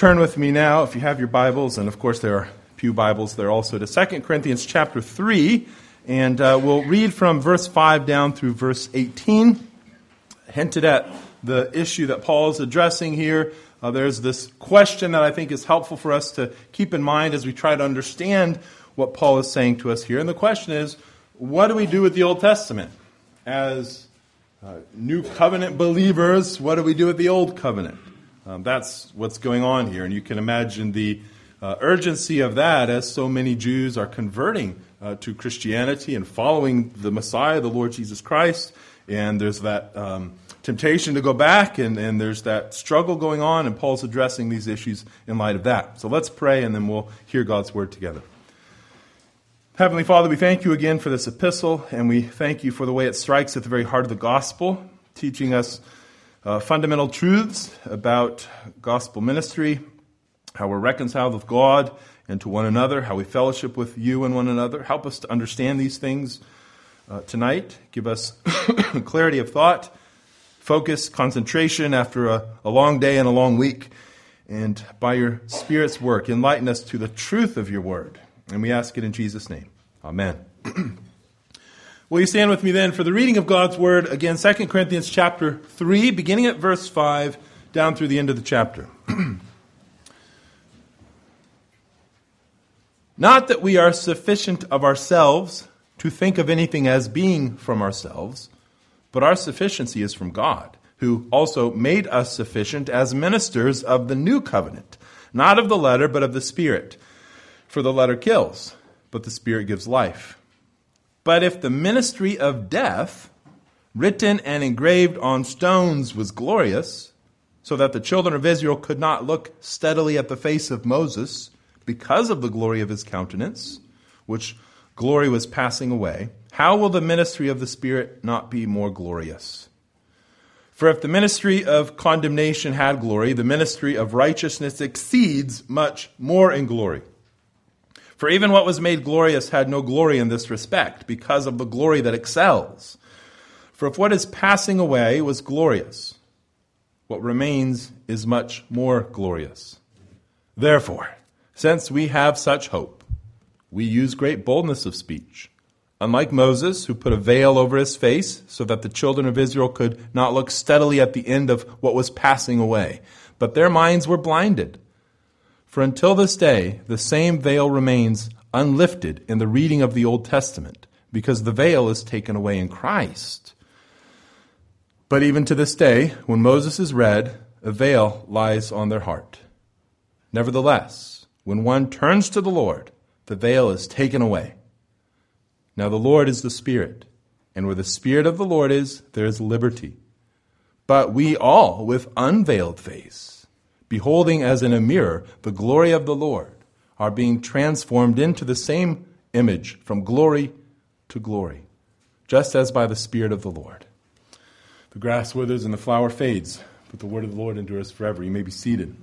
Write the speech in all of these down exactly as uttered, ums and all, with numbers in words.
turn with me now, if you have your Bibles, and of course there are pew Bibles there also, to Second Corinthians chapter three, and uh, we'll read from verse five down through verse eighteen. Hinted at the issue that Paul is addressing here. Uh, there's this question that I think is helpful for us to keep in mind as we try to understand what Paul is saying to us here. And the question is, what do we do with the Old Testament? As uh, New Covenant believers, what do we do with the Old Covenant? Um, that's what's going on here. And you can imagine the uh, urgency of that as so many Jews are converting uh, to Christianity and following the Messiah, the Lord Jesus Christ. And there's that um, temptation to go back, and, and there's that struggle going on, and Paul's addressing these issues in light of that. So let's pray, and then we'll hear God's word together. Heavenly Father, we thank you again for this epistle, and we thank you for the way it strikes at the very heart of the gospel, teaching us Uh, fundamental truths about gospel ministry, how we're reconciled with God and to one another, how we fellowship with you and one another. Help us to understand these things uh, tonight. Give us clarity of thought, focus, concentration after a, a long day and a long week. And by your Spirit's work, enlighten us to the truth of your word. And we ask it in Jesus' name. Amen. Will you stand with me then for the reading of God's word? Again, Second Corinthians chapter three, beginning at verse five, down through the end of the chapter. Not that we are sufficient of ourselves to think of anything as being from ourselves, but our sufficiency is from God, who also made us sufficient as ministers of the new covenant, not of the letter, but of the Spirit. For the letter kills, but the Spirit gives life. But if the ministry of death, written and engraved on stones, was glorious, so that the children of Israel could not look steadily at the face of Moses because of the glory of his countenance, which glory was passing away, how will the ministry of the Spirit not be more glorious? For if the ministry of condemnation had glory, the ministry of righteousness exceeds much more in glory. For even what was made glorious had no glory in this respect, because of the glory that excels. For if what is passing away was glorious, what remains is much more glorious. Therefore, since we have such hope, we use great boldness of speech. Unlike Moses, who put a veil over his face, so that the children of Israel could not look steadily at the end of what was passing away, but their minds were blinded. For until this day, the same veil remains unlifted in the reading of the Old Testament, because the veil is taken away in Christ. But even to this day, when Moses is read, a veil lies on their heart. Nevertheless, when one turns to the Lord, the veil is taken away. Now the Lord is the Spirit, and where the Spirit of the Lord is, there is liberty. But we all, with unveiled face, beholding as in a mirror the glory of the Lord, are being transformed into the same image from glory to glory, just as by the Spirit of the Lord. The grass withers and the flower fades, but the word of the Lord endures forever. You may be seated.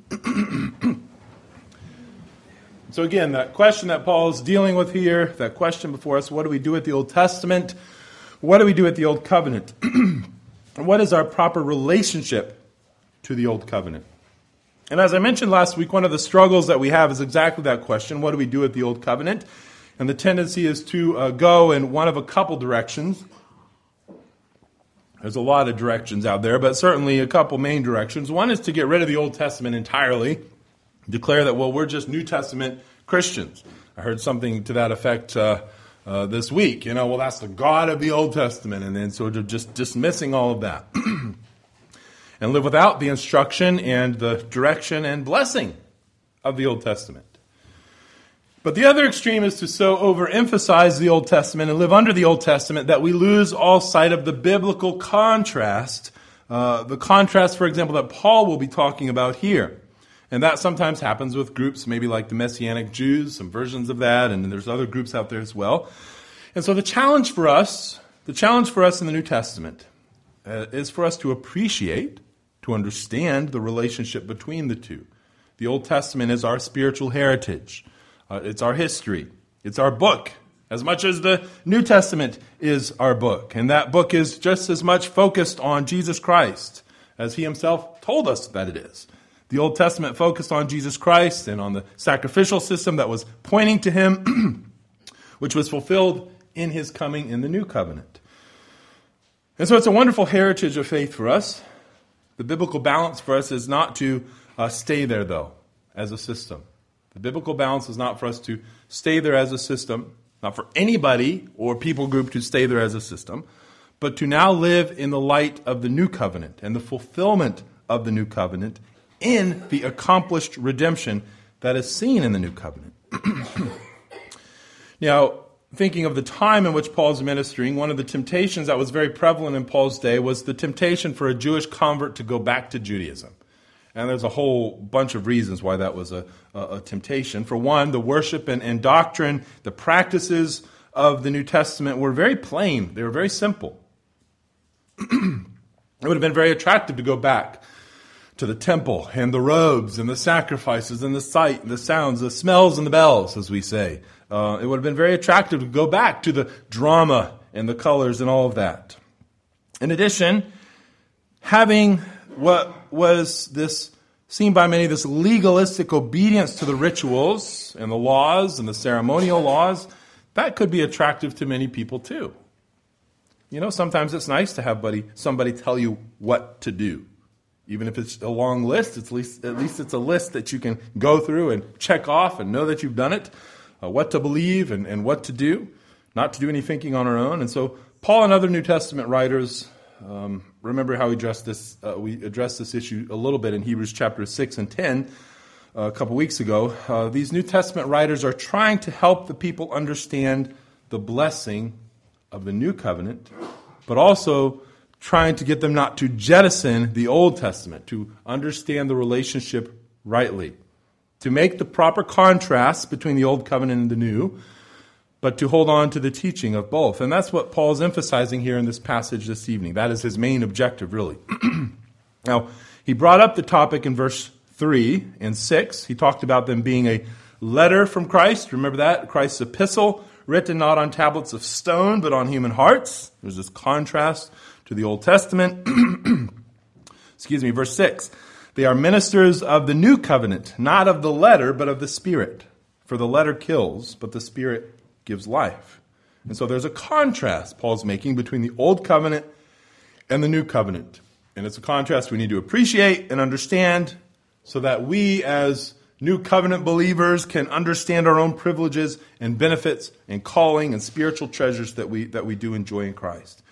So again, that question that Paul is dealing with here, that question before us, what do we do with the Old Testament? What do we do with the Old Covenant? And what is our proper relationship to the Old Covenant? And as I mentioned last week, one of the struggles that we have is exactly that question. What do we do with the Old Covenant? And the tendency is to uh, go in one of a couple directions. There's a lot of directions out there, but certainly a couple main directions. One is to get rid of the Old Testament entirely, declare that, well, we're just New Testament Christians. I heard something to that effect uh, uh, this week. You know, well, that's the God of the Old Testament, and then sort of just dismissing all of that. And live without the instruction and the direction and blessing of the Old Testament. But the other extreme is to so overemphasize the Old Testament and live under the Old Testament that we lose all sight of the biblical contrast, uh, the contrast, for example, that Paul will be talking about here. And that sometimes happens with groups maybe like the Messianic Jews, some versions of that, and there's other groups out there as well. And so the challenge for us, the challenge for us in the New Testament uh, is for us to appreciate, to understand the relationship between the two. The Old Testament is our spiritual heritage. Uh, it's our history. It's our book, as much as the New Testament is our book. And that book is just as much focused on Jesus Christ as he himself told us that it is. The Old Testament focused on Jesus Christ and on the sacrificial system that was pointing to him, which was fulfilled in his coming in the new covenant. And so it's a wonderful heritage of faith for us. The biblical balance for us is not to uh, stay there, though, as a system. The biblical balance is not for us to stay there as a system, not for anybody or people group to stay there as a system, but to now live in the light of the new covenant and the fulfillment of the new covenant in the accomplished redemption that is seen in the new covenant. Now, thinking of the time in which Paul's ministering, one of the temptations that was very prevalent in Paul's day was the temptation for a Jewish convert to go back to Judaism. And there's a whole bunch of reasons why that was a, a, a temptation. For one, the worship and, and doctrine, the practices of the New Testament were very plain. They were very simple. It would have been very attractive to go back to the temple and the robes and the sacrifices and the sight and the sounds, the smells and the bells, as we say. Uh, it would have been very attractive to go back to the drama and the colors and all of that. In addition, having what was this, seen by many, this legalistic obedience to the rituals and the laws and the ceremonial laws, that could be attractive to many people too. You know, sometimes it's nice to have buddy, somebody tell you what to do. Even if it's a long list, it's at least, at least it's a list that you can go through and check off and know that you've done it, uh, what to believe and, and what to do, not to do any thinking on our own. And so Paul and other New Testament writers, um, remember how we addressed this, uh, we addressed this issue a little bit in Hebrews chapter six and ten uh, a couple weeks ago. Uh, these New Testament writers are trying to help the people understand the blessing of the new covenant, but also trying to get them not to jettison the Old Testament, to understand the relationship rightly, to make the proper contrast between the Old Covenant and the New, but to hold on to the teaching of both. And that's what Paul's emphasizing here in this passage this evening. That is his main objective, really. Now, he brought up the topic in verse three and six. He talked about them being a letter from Christ. Remember that? Christ's epistle, written not on tablets of stone, but on human hearts. There's this contrast to the Old Testament. Excuse me, verse six. They are ministers of the new covenant, not of the letter, but of the Spirit. For the letter kills, but the Spirit gives life. And so there's a contrast Paul's making between the Old Covenant and the New Covenant. And it's a contrast we need to appreciate and understand so that we as New Covenant believers can understand our own privileges and benefits and calling and spiritual treasures that we that we do enjoy in Christ.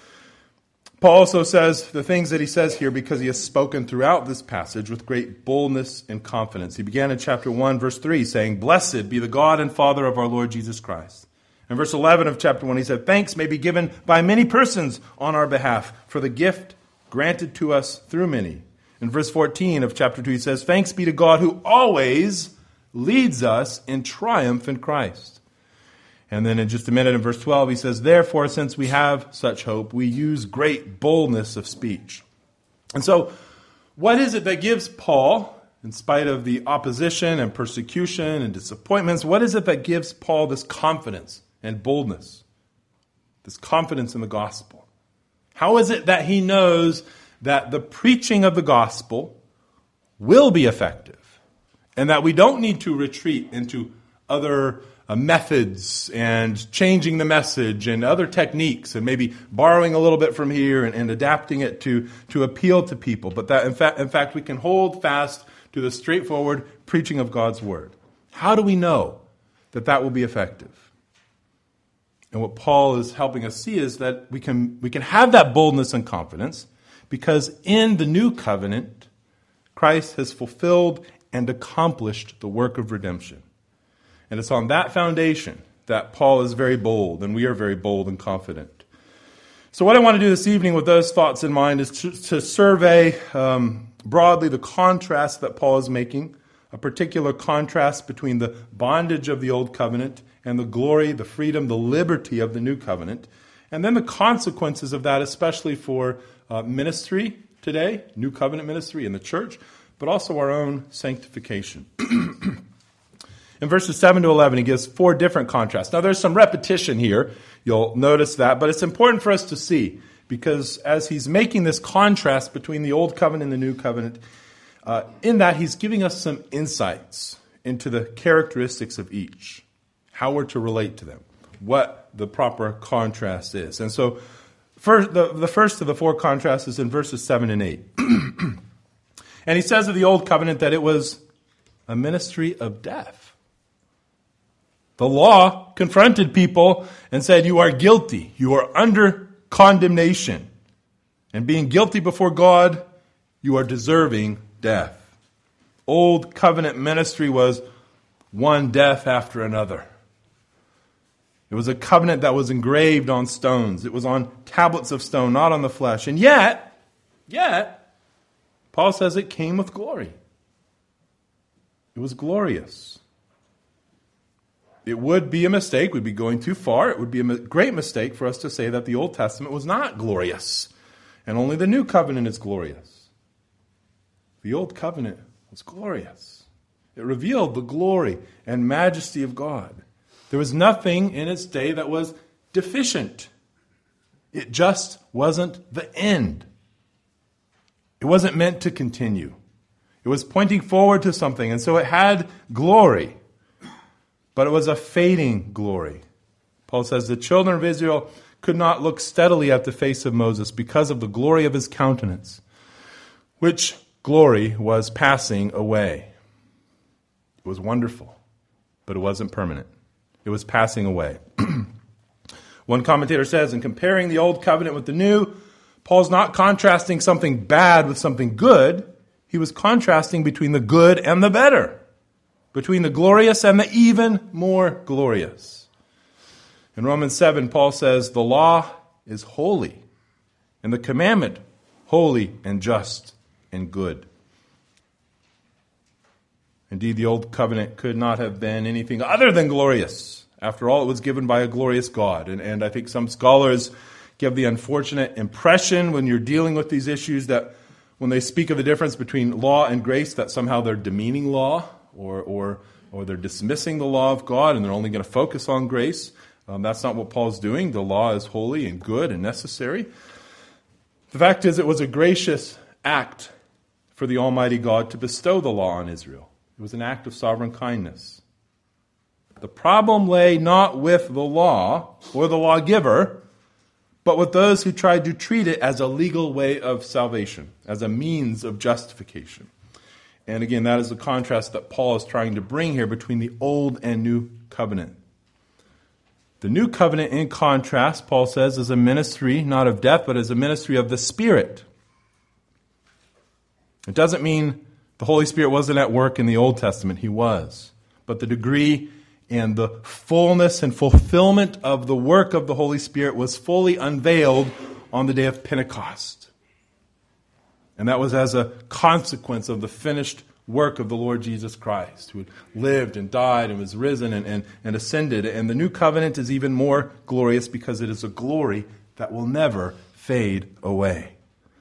Paul also says the things that he says here because he has spoken throughout this passage with great boldness and confidence. He began in chapter one, verse three, saying, "Blessed be the God and Father of our Lord Jesus Christ." In verse eleven of chapter one, he said, "Thanks may be given by many persons on our behalf for the gift granted to us through many." In verse fourteen of chapter two, he says, "Thanks be to God who always leads us in triumph in Christ." And then in just a minute in verse twelve, he says, "Therefore, since we have such hope, we use great boldness of speech." And so, what is it that gives Paul, in spite of the opposition and persecution and disappointments, what is it that gives Paul this confidence and boldness, this confidence in the gospel? How is it that he knows that the preaching of the gospel will be effective and that we don't need to retreat into other uh, methods and changing the message and other techniques and maybe borrowing a little bit from here and, and adapting it to, to appeal to people, but that in fact, in fact we can hold fast to the straightforward preaching of God's word? How do we know that that will be effective? And what Paul is helping us see is that we can we can have that boldness and confidence because in the new covenant, Christ has fulfilled and accomplished the work of redemption. And it's on that foundation that Paul is very bold, and we are very bold and confident. So what I want to do this evening with those thoughts in mind is to, to survey um, broadly the contrast that Paul is making, a particular contrast between the bondage of the old covenant and the glory, the freedom, the liberty of the new covenant, and then the consequences of that, especially for uh, ministry today, new covenant ministry in the church, but also our own sanctification. In verses seven to eleven, he gives four different contrasts. Now, there's some repetition here. You'll notice that, but it's important for us to see because as he's making this contrast between the old covenant and the new covenant, Uh, in that, he's giving us some insights into the characteristics of each, how we're to relate to them, what the proper contrast is. And so first, the, the first of the four contrasts is in verses seven and eight. And he says of the Old Covenant that it was a ministry of death. The law confronted people and said, you are guilty. You are under condemnation. And being guilty before God, you are deserving death. Old Covenant ministry was one death after another. It was a covenant that was engraved on stones. It was on tablets of stone, not on the flesh. And yet, yet, Paul says it came with glory. It was glorious. It would be a mistake. We'd be going too far. It would be a great mistake for us to say that the Old Testament was not glorious, and only the New Covenant is glorious. The Old Covenant was glorious. It revealed the glory and majesty of God. There was nothing in its day that was deficient. It just wasn't the end. It wasn't meant to continue. It was pointing forward to something, and so it had glory. But it was a fading glory. Paul says the children of Israel could not look steadily at the face of Moses because of the glory of his countenance, which glory was passing away. It was wonderful, but it wasn't permanent. It was passing away. One commentator says, in comparing the Old Covenant with the New, Paul's not contrasting something bad with something good. He was contrasting between the good and the better, between the glorious and the even more glorious. In Romans seven, Paul says, the law is holy, and the commandment holy and just and good. Indeed, the Old Covenant could not have been anything other than glorious. After all, it was given by a glorious God. And, and I think some scholars give the unfortunate impression when you're dealing with these issues that when they speak of the difference between law and grace, that somehow they're demeaning law or or or they're dismissing the law of God and they're only going to focus on grace. Um, that's not what Paul's doing. The law is holy and good and necessary. The fact is, it was a gracious act for the Almighty God to bestow the law on Israel. It was an act of sovereign kindness. The problem lay not with the law or the lawgiver, but with those who tried to treat it as a legal way of salvation, as a means of justification. And again, that is the contrast that Paul is trying to bring here between the Old and New Covenant. The New Covenant, in contrast, Paul says, is a ministry not of death, but is a ministry of the Spirit. It doesn't mean the Holy Spirit wasn't at work in the Old Testament. He was. But the degree and the fullness and fulfillment of the work of the Holy Spirit was fully unveiled on the day of Pentecost. And that was as a consequence of the finished work of the Lord Jesus Christ, who had lived and died and was risen and, and, and ascended. And the New Covenant is even more glorious because it is a glory that will never fade away.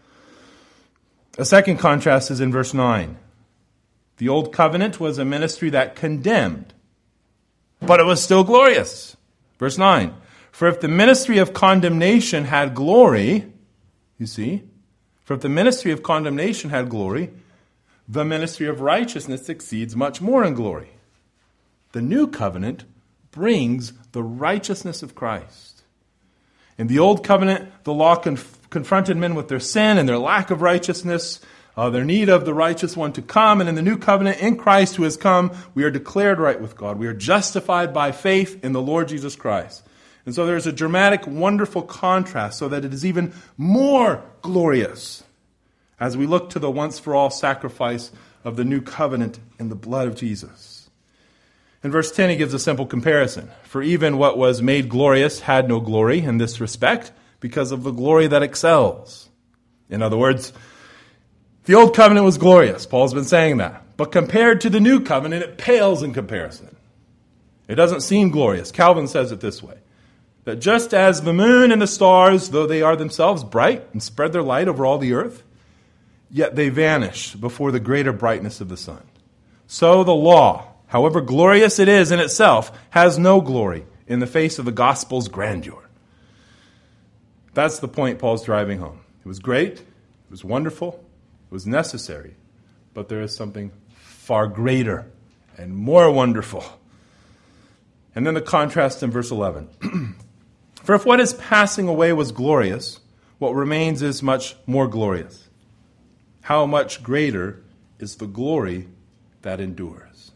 A second contrast is in verse nine. The Old Covenant was a ministry that condemned, but it was still glorious. Verse nine. For if the ministry of condemnation had glory, you see, for if the ministry of condemnation had glory, the ministry of righteousness exceeds much more in glory. The New Covenant brings the righteousness of Christ. In the Old Covenant, the law conf- confronted men with their sin and their lack of righteousness, Uh, their need of the righteous one to come. And in the New Covenant, in Christ who has come, we are declared right with God. We are justified by faith in the Lord Jesus Christ. And so there's a dramatic, wonderful contrast so that it is even more glorious as we look to the once-for-all sacrifice of the New Covenant in the blood of Jesus. In verse ten, he gives a simple comparison. For even what was made glorious had no glory in this respect because of the glory that excels. In other words, the Old Covenant was glorious. Paul's been saying that. But compared to the New Covenant, it pales in comparison. It doesn't seem glorious. Calvin says it this way, that just as the moon and the stars, though they are themselves bright and spread their light over all the earth, yet they vanish before the greater brightness of the sun. So the law, however glorious it is in itself, has no glory in the face of the gospel's grandeur. That's the point Paul's driving home. It was great. It was wonderful. It was necessary, but there is something far greater and more wonderful. And then the contrast in verse eleven. For if what is passing away was glorious, what remains is much more glorious. How much greater is the glory that endures?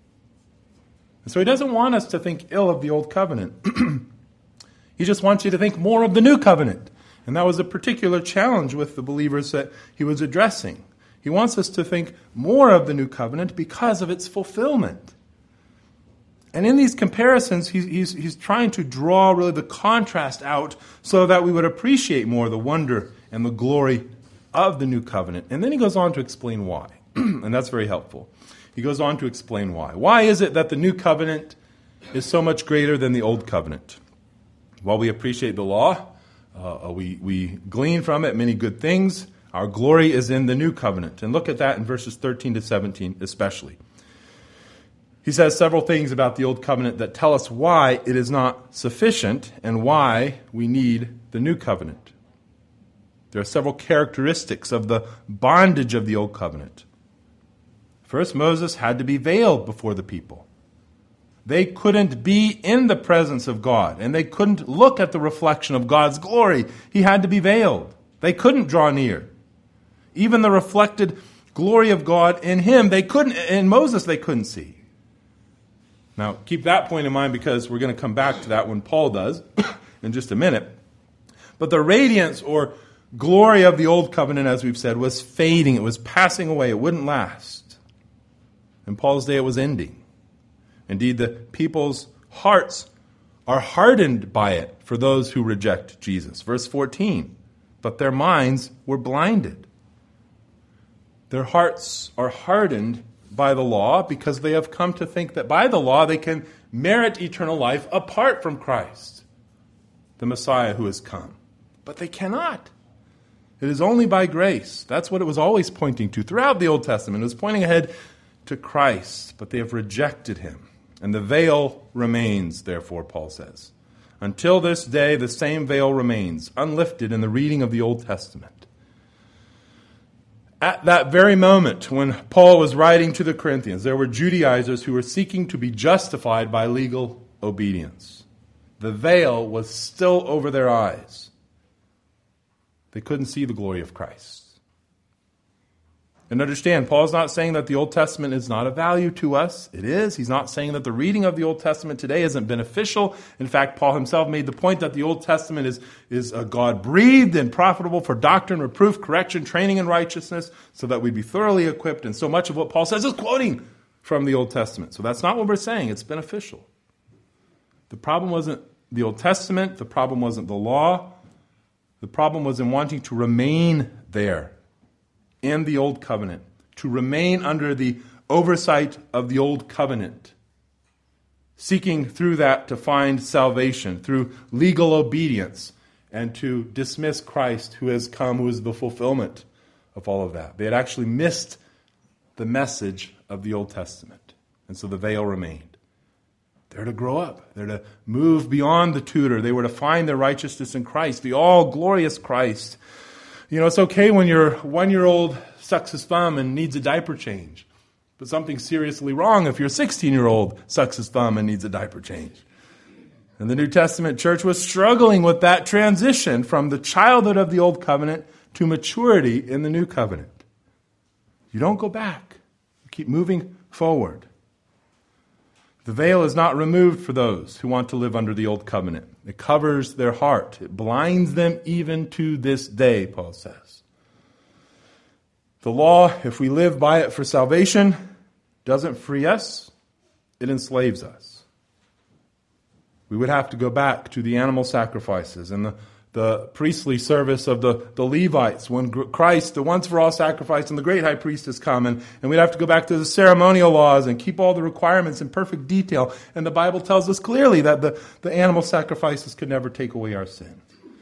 And so he doesn't want us to think ill of the old covenant. He just wants you to think more of the new covenant. And that was a particular challenge with the believers that he was addressing. He wants us to think more of the new covenant because of its fulfillment. And in these comparisons, he's, he's, he's trying to draw really the contrast out so that we would appreciate more the wonder and the glory of the new covenant. And then he goes on to explain why. And that's very helpful. He goes on to explain why. Why is it that the new covenant is so much greater than the old covenant? While we appreciate the law, uh, we, we glean from it many good things. Our glory is in the new covenant. And look at that in verses thirteen to seventeen especially. He says several things about the old covenant that tell us why it is not sufficient and why we need the new covenant. There are several characteristics of the bondage of the old covenant. First, Moses had to be veiled before the people. They couldn't be in the presence of God, and they couldn't look at the reflection of God's glory. He had to be veiled. They couldn't draw near. Even the reflected glory of God in him, they couldn't, in Moses, they couldn't see. Now, keep that point in mind because we're going to come back to that when Paul does in just a minute. But the radiance or glory of the old covenant, as we've said, was fading. It was passing away. It wouldn't last. In Paul's day, it was ending. Indeed, the people's hearts are hardened by it for those who reject Jesus. Verse fourteen, but their minds were blinded. Their hearts are hardened by the law because they have come to think that by the law they can merit eternal life apart from Christ, the Messiah who has come. But they cannot. It is only by grace. That's what it was always pointing to throughout the Old Testament. It was pointing ahead to Christ, but they have rejected him. And the veil remains, therefore, Paul says. Until this day, the same veil remains, unlifted in the reading of the Old Testament. At that very moment when Paul was writing to the Corinthians, there were Judaizers who were seeking to be justified by legal obedience. The veil was still over their eyes. They couldn't see the glory of Christ. And understand, Paul's not saying that the Old Testament is not of value to us. It is. He's not saying that the reading of the Old Testament today isn't beneficial. In fact, Paul himself made the point that the Old Testament is, is a God-breathed and profitable for doctrine, reproof, correction, training in righteousness, so that we'd be thoroughly equipped. And so much of what Paul says is quoting from the Old Testament. So that's not what we're saying. It's beneficial. The problem wasn't the Old Testament. The problem wasn't the law. The problem was in wanting to remain there in the Old Covenant, to remain under the oversight of the Old Covenant, seeking through that to find salvation, through legal obedience, and to dismiss Christ who has come, who is the fulfillment of all of that. They had actually missed the message of the Old Testament, and so the veil remained. They're to grow up. They're to move beyond the tutor. They were to find their righteousness in Christ, the all-glorious Christ. You know, it's okay when your one-year-old sucks his thumb and needs a diaper change. But something's seriously wrong if your sixteen-year-old sucks his thumb and needs a diaper change. And the New Testament church was struggling with that transition from the childhood of the Old Covenant to maturity in the New Covenant. You don't go back. You keep moving forward. The veil is not removed for those who want to live under the Old Covenant. It covers their heart. It blinds them even to this day, Paul says. The law, if we live by it for salvation, doesn't free us. It enslaves us. We would have to go back to the animal sacrifices and the, the priestly service of the, the Levites when Christ, the once-for-all sacrifice, and the great high priest has come. And, and we'd have to go back to the ceremonial laws and keep all the requirements in perfect detail. And the Bible tells us clearly that the, the animal sacrifices could never take away our sins.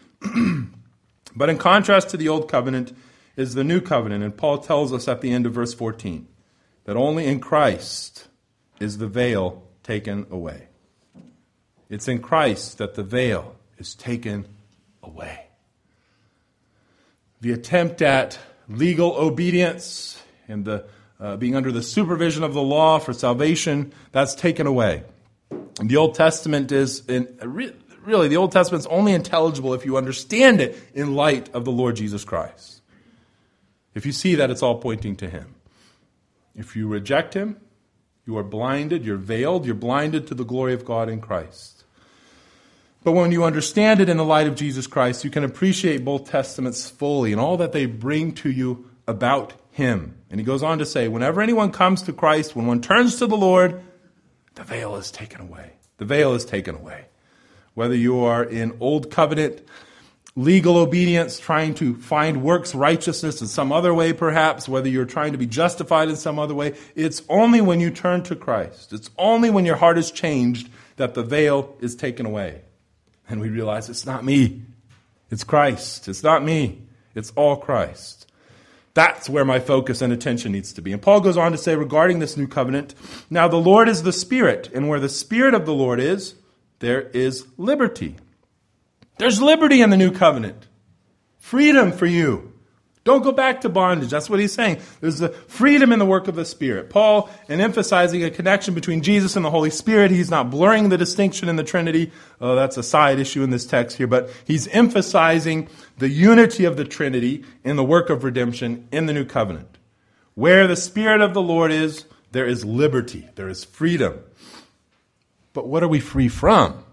But in contrast to the Old Covenant is the New Covenant. And Paul tells us at the end of verse fourteen that only in Christ is the veil taken away. It's in Christ that the veil is taken away. The attempt at legal obedience and the uh, being under the supervision of the law for salvation, that's taken away. And the Old Testament is, in, really, the Old Testament is only intelligible if you understand it in light of the Lord Jesus Christ. If you see that it's all pointing to Him. If you reject Him, you are blinded, you're veiled, you're blinded to the glory of God in Christ. But when you understand it in the light of Jesus Christ, you can appreciate both Testaments fully and all that they bring to you about Him. And he goes on to say, whenever anyone comes to Christ, when one turns to the Lord, the veil is taken away. The veil is taken away. Whether you are in Old Covenant legal obedience, trying to find works righteousness in some other way perhaps, whether you're trying to be justified in some other way, it's only when you turn to Christ, it's only when your heart is changed that the veil is taken away. And we realize it's not me, it's Christ. It's not me, it's all Christ. That's where my focus and attention needs to be. And Paul goes on to say regarding this new covenant, now the Lord is the Spirit, and where the Spirit of the Lord is, there is liberty. There's liberty in the new covenant. Freedom for you. Don't go back to bondage. That's what he's saying. There's the freedom in the work of the Spirit. Paul, in emphasizing a connection between Jesus and the Holy Spirit, he's not blurring the distinction in the Trinity. Oh, that's a side issue in this text here. But he's emphasizing the unity of the Trinity in the work of redemption in the new covenant. Where the Spirit of the Lord is, there is liberty. There is freedom. But what are we free from?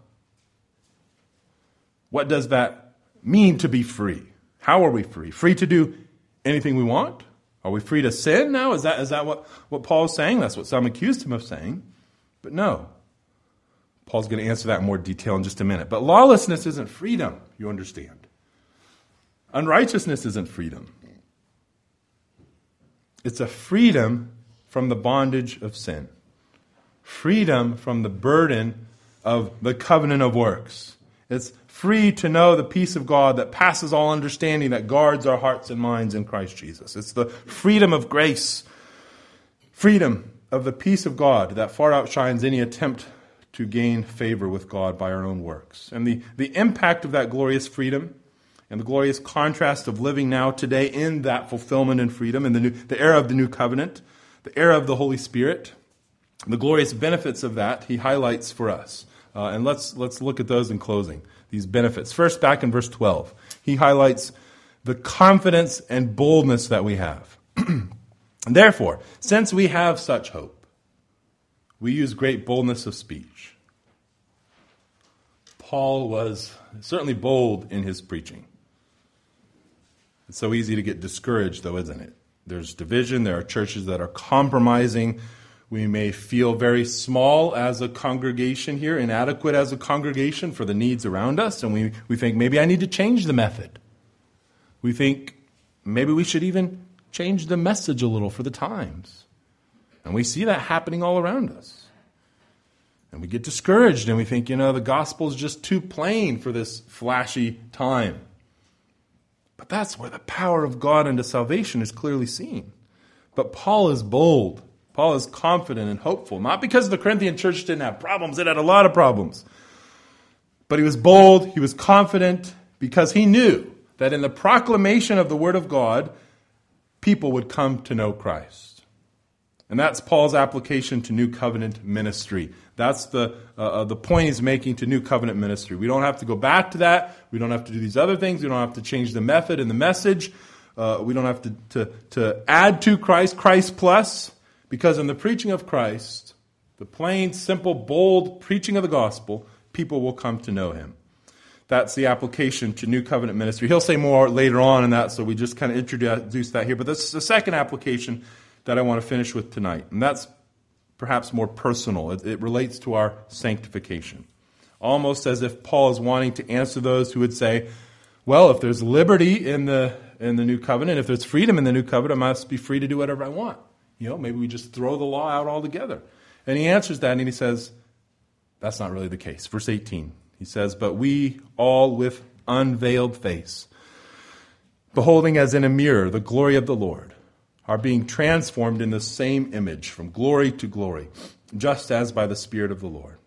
What does that mean to be free? How are we free? Free to do anything we want? Are we free to sin now? Is that is that what, what Paul's saying? That's what some accused him of saying. But no. Paul's going to answer that in more detail in just a minute. But lawlessness isn't freedom, you understand. Unrighteousness isn't freedom. It's a freedom from the bondage of sin. Freedom from the burden of the covenant of works. It's free to know the peace of God that passes all understanding, that guards our hearts and minds in Christ Jesus. It's the freedom of grace, freedom of the peace of God that far outshines any attempt to gain favor with God by our own works. And the, the impact of that glorious freedom and the glorious contrast of living now today in that fulfillment and freedom, in the, new, the era of the new covenant, the era of the Holy Spirit, the glorious benefits of that he highlights for us. Uh, and let's let's look at those in closing, these benefits. First, back in verse twelve, he highlights the confidence and boldness that we have. Therefore, since we have such hope, we use great boldness of speech. Paul was certainly bold in his preaching. It's so easy to get discouraged, though, isn't it? There's division. There are churches that are compromising. We may feel very small as a congregation here, inadequate as a congregation for the needs around us, and we, we think maybe I need to change the method. We think maybe we should even change the message a little for the times. And we see that happening all around us. And we get discouraged and we think, you know, the gospel is just too plain for this flashy time. But that's where the power of God unto salvation is clearly seen. But Paul is bold. Paul is confident and hopeful. Not because the Corinthian church didn't have problems. It had a lot of problems. But he was bold. He was confident because he knew that in the proclamation of the word of God, people would come to know Christ. And that's Paul's application to New Covenant ministry. That's the uh, the point he's making to New Covenant ministry. We don't have to go back to that. We don't have to do these other things. We don't have to change the method and the message. Uh, we don't have to, to, to add to Christ, Christ plus. Because in the preaching of Christ, the plain, simple, bold preaching of the gospel, people will come to know him. That's the application to New Covenant ministry. He'll say more later on in that, so we just kind of introduce that here. But this is the second application that I want to finish with tonight. And that's perhaps more personal. It, it relates to our sanctification. Almost as if Paul is wanting to answer those who would say, well, if there's liberty in the in the New Covenant, if there's freedom in the New Covenant, I must be free to do whatever I want. You know, maybe we just throw the law out altogether. And he answers that and he says, that's not really the case. Verse eighteen, he says, but we all with unveiled face, beholding as in a mirror the glory of the Lord, are being transformed in the same image from glory to glory, just as by the Spirit of the Lord.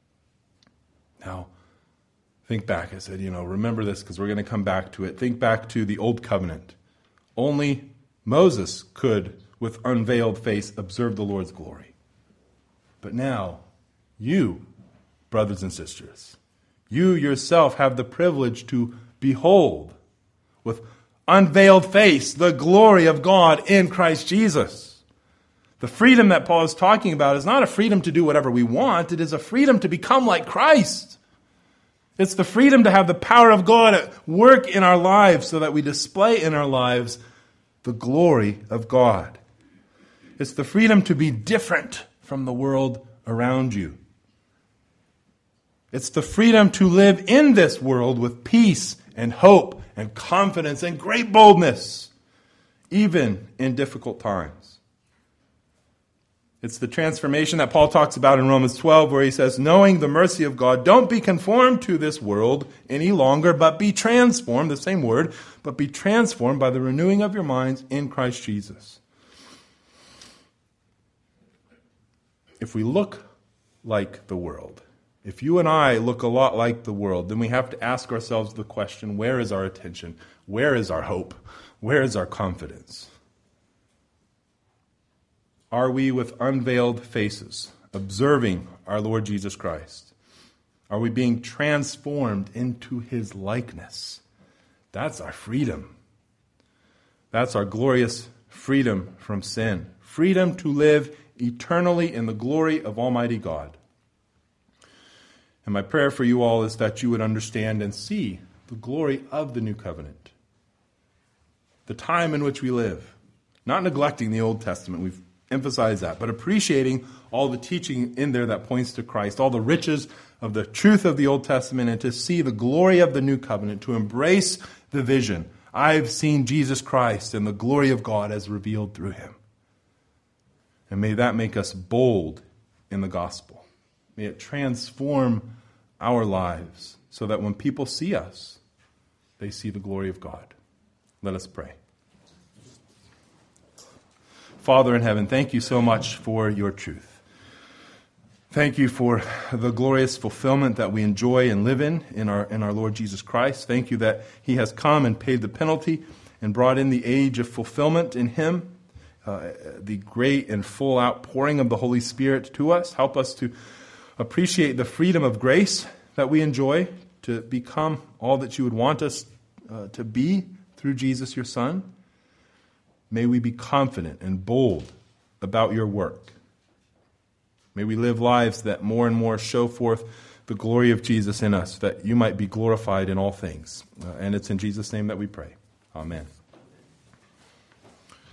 Now, think back. I said, you know, remember this because we're going to come back to it. Think back to the Old Covenant. Only Moses could with unveiled face, observe the Lord's glory. But now, you, brothers and sisters, you yourself have the privilege to behold with unveiled face the glory of God in Christ Jesus. The freedom that Paul is talking about is not a freedom to do whatever we want. It is a freedom to become like Christ. It's the freedom to have the power of God at work in our lives so that we display in our lives the glory of God. It's the freedom to be different from the world around you. It's the freedom to live in this world with peace and hope and confidence and great boldness, even in difficult times. It's the transformation that Paul talks about in Romans twelve, where he says, knowing the mercy of God, don't be conformed to this world any longer, but be transformed, the same word, but be transformed by the renewing of your minds in Christ Jesus. If we look like the world, if you and I look a lot like the world, then we have to ask ourselves the question, where is our attention? Where is our hope? Where is our confidence? Are we with unveiled faces, observing our Lord Jesus Christ? Are we being transformed into his likeness? That's our freedom. That's our glorious freedom from sin. Freedom to live eternally in the glory of Almighty God. And my prayer for you all is that you would understand and see the glory of the new covenant. The time in which we live. Not neglecting the Old Testament, we've emphasized that, but appreciating all the teaching in there that points to Christ, all the riches of the truth of the Old Testament, and to see the glory of the new covenant, to embrace the vision. I've seen Jesus Christ and the glory of God as revealed through him. And may that make us bold in the gospel. May it transform our lives so that when people see us, they see the glory of God. Let us pray. Father in heaven, thank you so much for your truth. Thank you for the glorious fulfillment that we enjoy and live in in our, in our Lord Jesus Christ. Thank you that he has come and paid the penalty and brought in the age of fulfillment in him. Uh, the great and full outpouring of the Holy Spirit to us. Help us to appreciate the freedom of grace that we enjoy to become all that you would want us uh, to be through Jesus, your Son. May we be confident and bold about your work. May we live lives that more and more show forth the glory of Jesus in us, that you might be glorified in all things. Uh, and it's in Jesus' name that we pray. Amen.